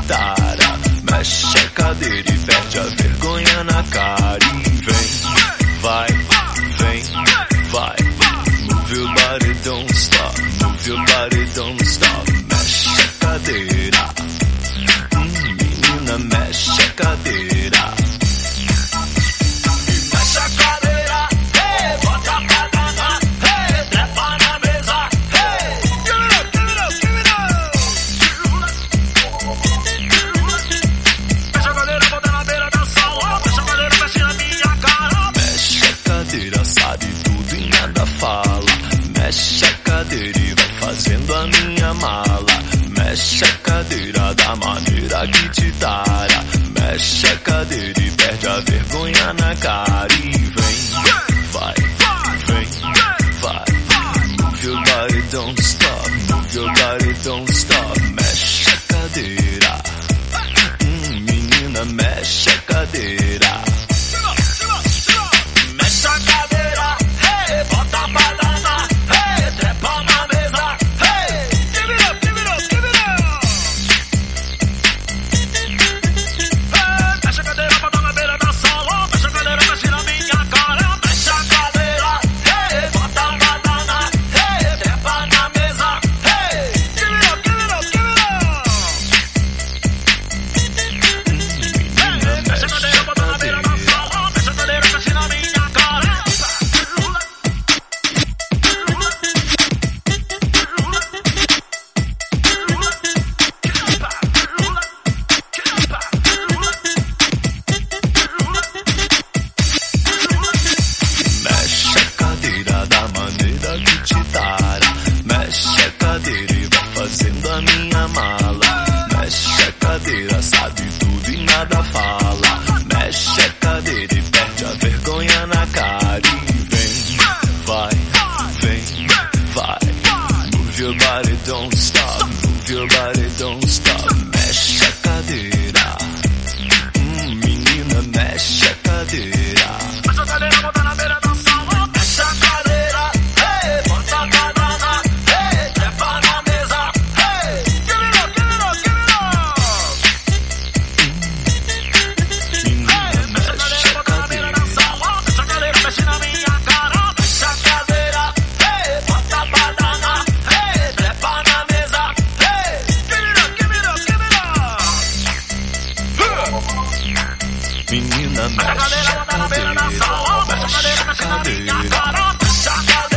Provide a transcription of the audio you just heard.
tara. Mexe a cadeira e perde a vergonha na cara. E vem, vai, vem, vai. Move your body, don't stop. Move your body, don't stop. Mexe a cadeira. Menina, mexe a cadeira. Mexe a cadeira. Hey, bota pra danar. Hey, trepa na mesa. Hey, give it up, give it up, give it up. Mexe a cadeira, bota na beira da sala. Mexe a cadeira, mexe na minha cara. Mexe a cadeira, sabe tudo e nada fala. Mexe a cadeira e vai fazendo a minha mala. Mexe a cadeira da maneira que te tara. Mexe a cadeira e perde a vergonha na cara. E vem, vai, vem, vai. Move your body, don't stop. Move your body, don't stop. Mexe a cadeira. Menina, mexe a cadeira. Mexe a cadeira. Hey, bota pra danar. Hey, trepa na mesa. Hey, give it up, give it up, give it up. Hey, mexe a cadeira, bota na beira da sala. Mexe a cadeira, mexe na minha cara. Mexe a cadeira. Hey, bota pra danar. Hey, trepa na mesa. Hey, give it up, give it up, give it up. Hey, mexe a cadeira, bota na beira da sala. Mexe a cadeira, mexe na minha cara. Mexe a cadeira da maneira que te tara. Mexe a cadeira e vai fazendo a minha mala. Mexe a cadeira, sabe tudo e nada fala. Mexe a cadeira e perde a vergonha na cara. E vem, vai, vem, vai. Move your body, don't stop. Move your body, don't stop. Mexe a cadeira. Menina, mexe a cadeira. Mexe a cadeira, bota na beira da sala. Mexe a cadeira. Hey, bota pra danar. Hey, trepa na mesa. Hey, give it up, give it up, give it up. Menina, mexe a cadeira. Mexe a cadeira, mexe na minha cara. Mexe a cadeira. Hey, bota pra danar. Hey, trepa na mesa. Hey, give it up, give it up, give it up. Menina, mexe a cadeira. Mexe a cadeira, bota na beira da sala. Mexe a cadeira, mexe na minha cara. Mexe a cadeira.